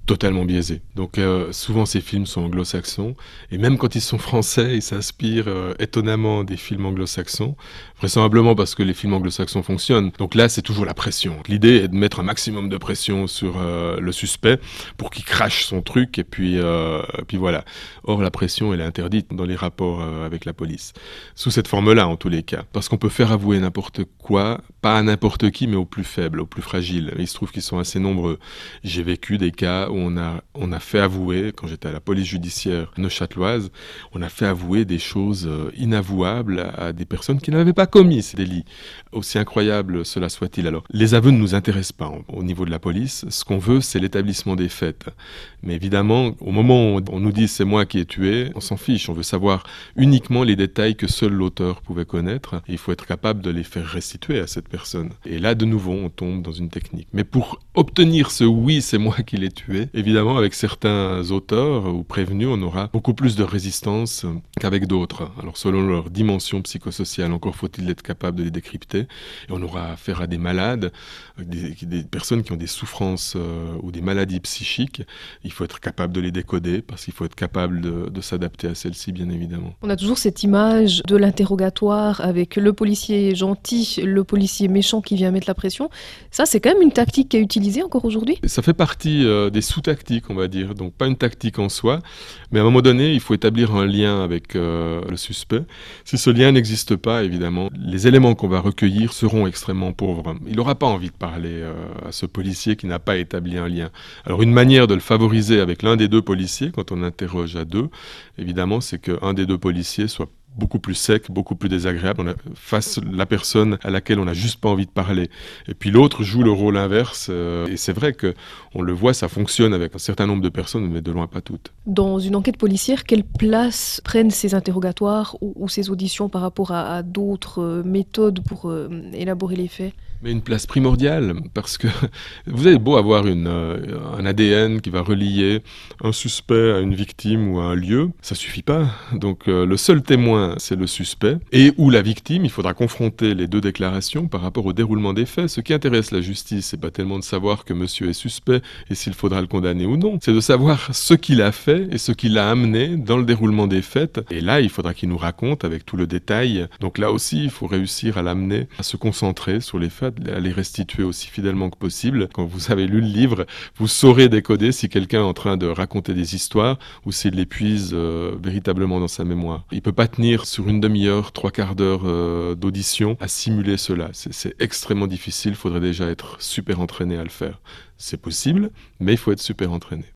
totalement biaisé. Donc souvent ces films sont anglo-saxons, et même quand ils sont français, ils s'inspirent étonnamment des films anglo-saxons, vraisemblablement parce que les films anglo-saxons fonctionnent. Donc là, c'est toujours la pression. L'idée est de mettre un maximum de pression sur le suspect pour qu'il crache son truc, et puis voilà. Or, la pression, elle est interdite dans les rapports avec la police. Sous cette forme-là, en tous les cas. Parce qu'on peut faire avouer n'importe quoi, pas à n'importe qui, mais aux plus faibles, aux plus fragiles. Il se trouve qu'ils sont assez nombreux. J'ai vécu des cas où on a fait avouer, quand j'étais à la police judiciaire neuchâteloise, on a fait avouer des choses inavouables à des personnes qui n'avaient pas commis ces délits. Aussi incroyable cela soit-il. Alors, les aveux ne nous intéressent pas au niveau de la police. Ce qu'on veut, c'est l'établissement des faits. Mais évidemment, au moment où on nous dit c'est moi qui ai tué, on s'en fiche. On veut savoir uniquement les détails que seul l'auteur pouvait connaître. Et il faut être capable de les faire restituer à cette personne. Et là, de nouveau, on tombe dans une technique. Mais pour obtenir ce oui, c'est moi qui l'ai tué, évidemment, avec certains auteurs ou prévenus, on aura beaucoup plus de résistance qu'avec d'autres. Alors, selon leur dimension psychosociale, encore faut-il être capable de les décrypter. Et on aura affaire à des malades, des personnes qui ont des souffrances ou des maladies psychiques. Il faut être capable de les décoder parce qu'il faut être capable de s'adapter à celles-ci, bien évidemment. On a toujours cette image de l'interrogatoire avec le policier gentil, le policier méchant qui vient mettre la pression. Ça, c'est quand même une tactique qui est utilisée encore aujourd'hui. Ça fait partie des sous-tactiques, on va dire. Donc pas une tactique en soi, mais à un moment donné, il faut établir un lien avec le suspect. Si ce lien n'existe pas, évidemment, les éléments qu'on va recueillir seront extrêmement pauvres. Il n'aura pas envie de parler à ce policier qui n'a pas établi un lien. Alors une manière de le favoriser avec l'un des deux policiers, quand on interroge à deux, évidemment, c'est qu'un des deux policiers soit beaucoup plus sec, beaucoup plus désagréable, face la personne à laquelle on n'a juste pas envie de parler. Et puis l'autre joue le rôle inverse, et c'est vrai qu'on le voit, ça fonctionne avec un certain nombre de personnes, mais de loin pas toutes. Dans une enquête policière, quelle place prennent ces interrogatoires ou ces auditions par rapport à d'autres méthodes pour élaborer les faits ? Mais une place primordiale, parce que vous avez beau avoir un ADN qui va relier un suspect à une victime ou à un lieu, ça suffit pas. Donc le seul témoin, c'est le suspect, et ou la victime. Il faudra confronter les deux déclarations par rapport au déroulement des faits. Ce qui intéresse la justice, c'est pas tellement de savoir que monsieur est suspect et s'il faudra le condamner ou non, c'est de savoir ce qu'il a fait et ce qu'il a amené dans le déroulement des faits. Et là, il faudra qu'il nous raconte avec tout le détail. Donc là aussi, il faut réussir à l'amener à se concentrer sur les faits, à les restituer aussi fidèlement que possible. Quand vous avez lu le livre, vous saurez décoder si quelqu'un est en train de raconter des histoires ou s'il les puise véritablement dans sa mémoire. Il peut pas tenir sur une demi-heure, 3/4 d'heure d'audition à simuler cela. C'est extrêmement difficile, il faudrait déjà être super entraîné à le faire. C'est possible, mais il faut être super entraîné.